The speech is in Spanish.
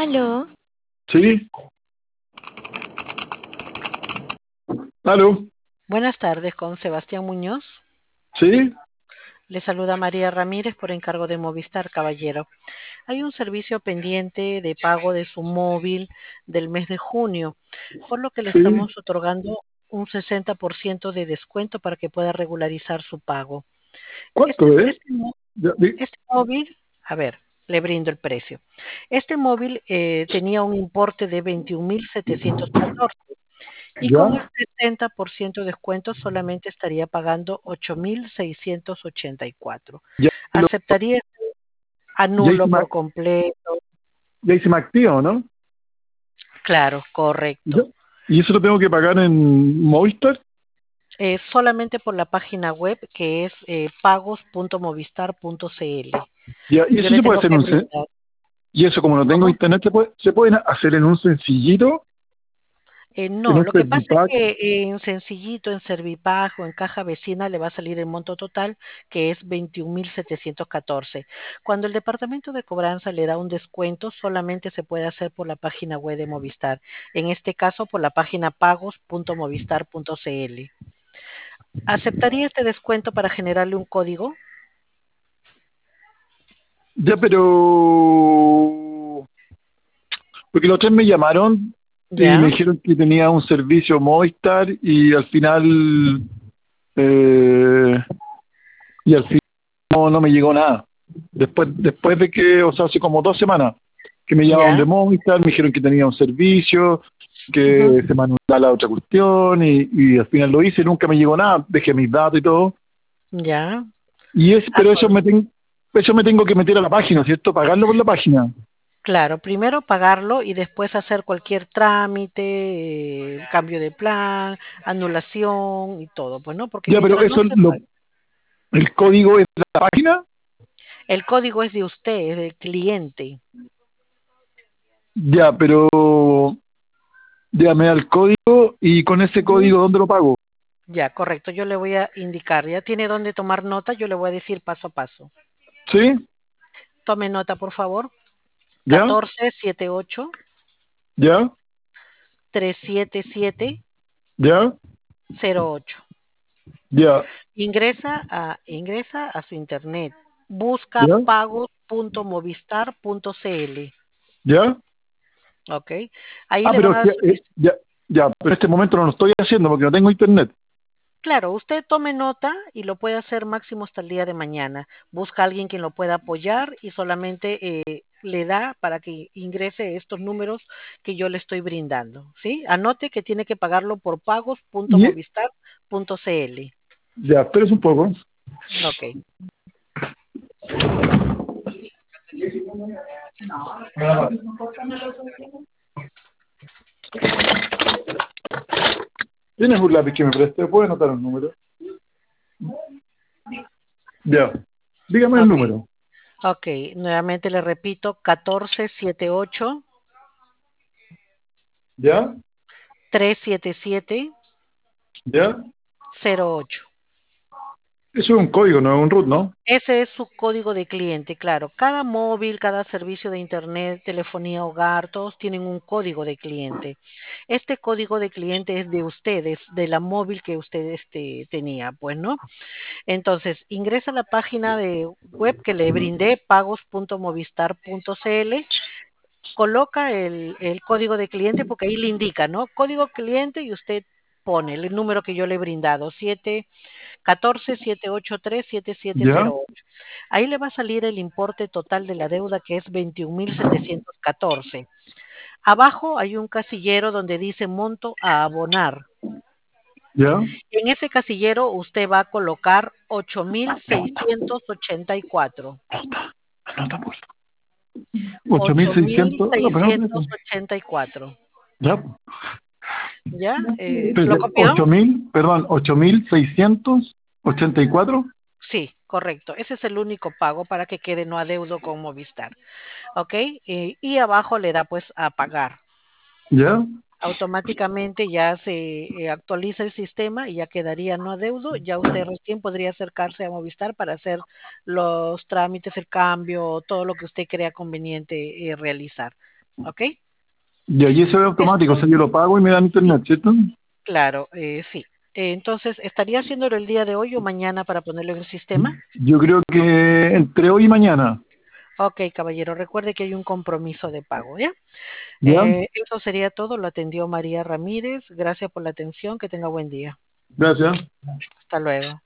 Aló, Sí, aló, Buenas tardes, con Sebastián Muñoz. sí, Le saluda María Ramírez por encargo de Movistar, caballero. Hay un servicio pendiente de pago de su móvil del mes de junio, por lo que le sí. estamos otorgando un 60% de descuento para que pueda regularizar su pago. Este, ¿Cuánto es? este, mo- Ya, este móvil, a ver, le brindo el precio. Este móvil tenía un importe de 21.714. Y con el ya, 60% de descuento solamente estaría pagando 8.684. ya, lo- ¿Aceptaría? ya Anulo hice, por completo. ya hice me activo, ¿no? Claro, Ya. correcto. ¿Y eso lo tengo que pagar en Movistar? Solamente por la página web que es pagos.movistar.cl. Ya, y Yo eso le se puede tengo hacer que brindar. y eso como no tengo ¿Cómo? internet, se pueden hacer en un sencillito, en No, un lo que pasa es Servipack. que en Sencillito, en Servipag o en Caja Vecina le va a salir el monto total, que es 21.714. Cuando el departamento de cobranza le da un descuento, solamente se puede hacer por la página web de Movistar. En este caso, por la página pagos.movistar.cl. ¿Aceptaría este descuento para generarle un código? Ya, pero porque los tres me llamaron y me Ya, dijeron que tenía un servicio Movistar eh, y al final no me llegó nada. Después de que, o sea, hace como 2 semanas que me llamaron de ya. Movistar, me dijeron que tenía un servicio, Ujú. que se me anulaba la otra cuestión y al final lo hice, nunca me llegó nada, dejé mis datos y todo. Ya. Pero Acor- eso me tengo que meter a la página, ¿cierto? Pagarlo por la página. Claro, primero pagarlo y después hacer cualquier trámite, cambio de plan, anulación y todo, pues no, porque Ya, pero mientras no se pague, el código es de la página, el código es de usted, es del cliente. ya, pero ya me da el código y con ese Ujú. código, ¿dónde lo pago? Ya, correcto, yo le voy a indicar, ya tiene dónde tomar nota, yo le voy a decir paso a paso. ¿Sí? Tome nota, por favor. ¿Ya? ¿Ya? 1478-377-08. ¿Ya? ¿Ya? Ingresa a su internet. Busca ¿Ya? pagos.movistar.cl. ¿Ya? ¿Ok? Ahí Ah, le van a ya, ya, pero en este momento no lo estoy haciendo porque no tengo internet. Claro, usted tome nota y lo puede hacer máximo hasta el día de mañana. Busca a alguien quien lo pueda apoyar y solamente le da para que ingrese estos números que yo le estoy brindando. ¿Sí? Anote que tiene que pagarlo por Y pagos.movistar.cl. ya, esperes un poco. Ok. ¿Tienes un lápiz que me preste? ¿Puedes anotar un número? Ya. Dígame el Ok. número. Ok. Nuevamente le repito, 1478 ¿Ya? 377 ¿Ya? 08. Eso es un código, no es un root, ¿no? Ese es su código de cliente, claro. Cada móvil, cada servicio de internet, telefonía, hogar, todos tienen un código de cliente. Este código de cliente es de ustedes, de la móvil que usted tenía, pues, ¿no? Entonces, ingresa a la página de web que le brindé, pagos.movistar.cl, coloca el código de cliente porque ahí le indica, ¿no? Código cliente y usted pone el número que yo le he brindado, 714-783-7708. ¿Ya? Ahí le va a salir el importe total de la deuda que es 21.714. Abajo hay un casillero donde dice monto a abonar. ¿Ya? En ese casillero usted va a colocar 8.684. Anota, por favor. ocho mil ocho mil seiscientos No, pero no, seiscientos ochenta y cuatro. ya. ¿Ya? ¿Lo Espérate, copió? perdón, 8.684. Sí, correcto. Ese es el único pago para que quede no adeudo con Movistar. ¿Ok? Y abajo le da pues a pagar. ¿Ya? Automáticamente ya se actualiza el sistema y ya quedaría no adeudo. Ya usted recién podría acercarse a Movistar para hacer los trámites, el cambio, todo lo que usted crea conveniente realizar. ¿ok? Y allí se ve automático, o Esto, sea, yo lo pago y me dan sí, internet, ¿cierto? claro, sí. Entonces, ¿estaría haciéndolo el día de hoy o mañana para ponerlo en el sistema? Yo creo que entre hoy y mañana, Ok, caballero, recuerde que hay un compromiso de pago, ¿ya? ¿ya? Eso sería todo. Lo atendió María Ramírez. Gracias por la atención. Que tenga buen día. Gracias. Hasta luego.